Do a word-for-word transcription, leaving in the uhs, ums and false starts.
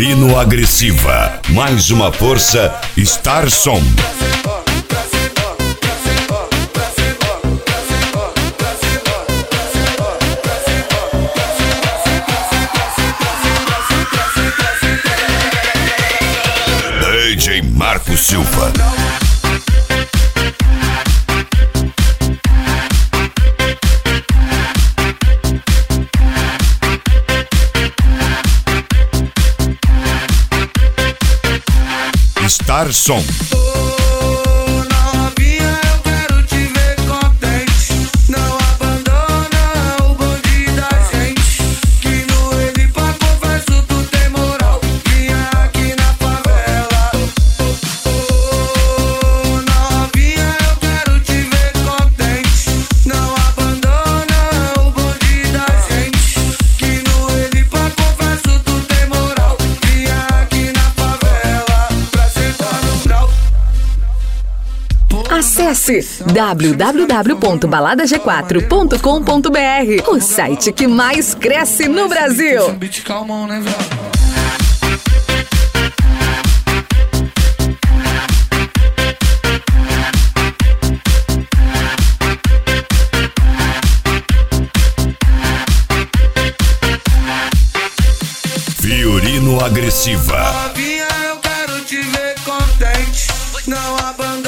Fiorino Agressiva. Mais uma força, Star Som. D J Marco Silva. Star Som. Acesse w w w ponto balada g quatro ponto com ponto b r, o site que mais cresce no Brasil. Fiorino Agressiva. Novinha, eu quero te ver contente. Não abandone.